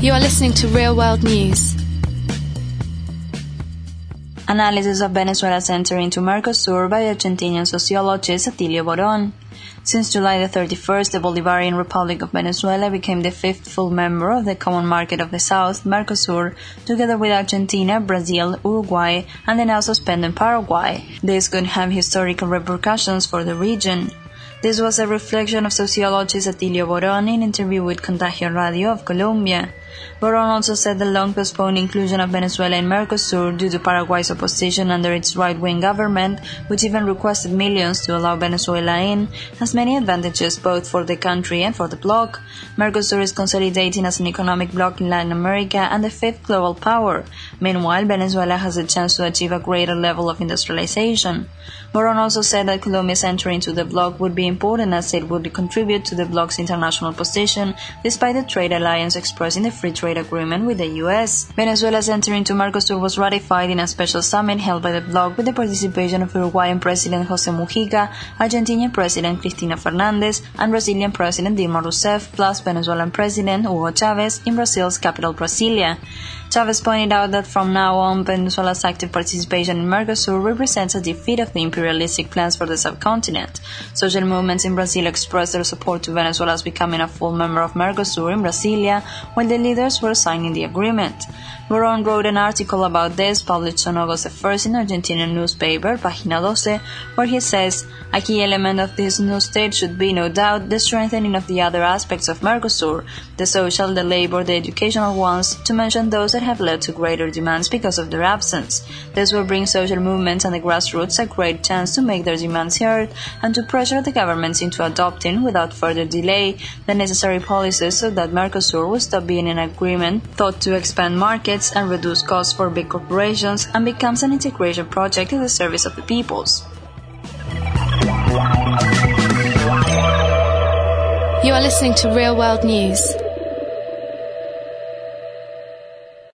You are listening to Real World News. Analysis of Venezuela's entry into Mercosur by Argentinian sociologist Atilio Borón. Since July the 31st, the Bolivarian Republic of Venezuela became the fifth full member of the Common Market of the South, Mercosur, together with Argentina, Brazil, Uruguay, and the now suspended Paraguay. This could have historical repercussions for the region. This was a reflection of sociologist Atilio Borón in an interview with Contagio Radio of Colombia. Borón also said the long-postponed inclusion of Venezuela in Mercosur due to Paraguay's opposition under its right-wing government, which even requested millions to allow Venezuela in, has many advantages both for the country and for the bloc. Mercosur is consolidating as an economic bloc in Latin America and the fifth global power. Meanwhile, Venezuela has a chance to achieve a greater level of industrialization. Borón also said that Colombia's entry into the bloc would be important as it would contribute to the bloc's international position, despite the trade alliance expressed in the free trade agreement with the U.S. Venezuela's entry into Mercosur was ratified in a special summit held by the bloc with the participation of Uruguayan President José Mujica, Argentinian President Cristina Fernández, and Brazilian President Dilma Rousseff, plus Venezuelan President Hugo Chávez in Brazil's capital Brasilia. Chávez pointed out that from now on, Venezuela's active participation in Mercosur represents a defeat of the imperialistic plans for the subcontinent. Social movements in Brazil expressed their support to Venezuela's becoming a full member of Mercosur in Brasilia, while the leaders were signing the agreement. Borón wrote an article about this, published on August 1st in Argentinian newspaper, Página 12, where he says, "A key element of this new state should be, no doubt, the strengthening of the other aspects of Mercosur, the social, the labor, the educational ones, to mention those that have led to greater demands because of their absence. This will bring social movements and the grassroots a great chance to make their demands heard and to pressure the governments into adopting, without further delay, the necessary policies so that Mercosur will stop being an agreement thought to expand markets and reduce costs for big corporations and becomes an integration project in the service of the peoples." You are listening to Real World News.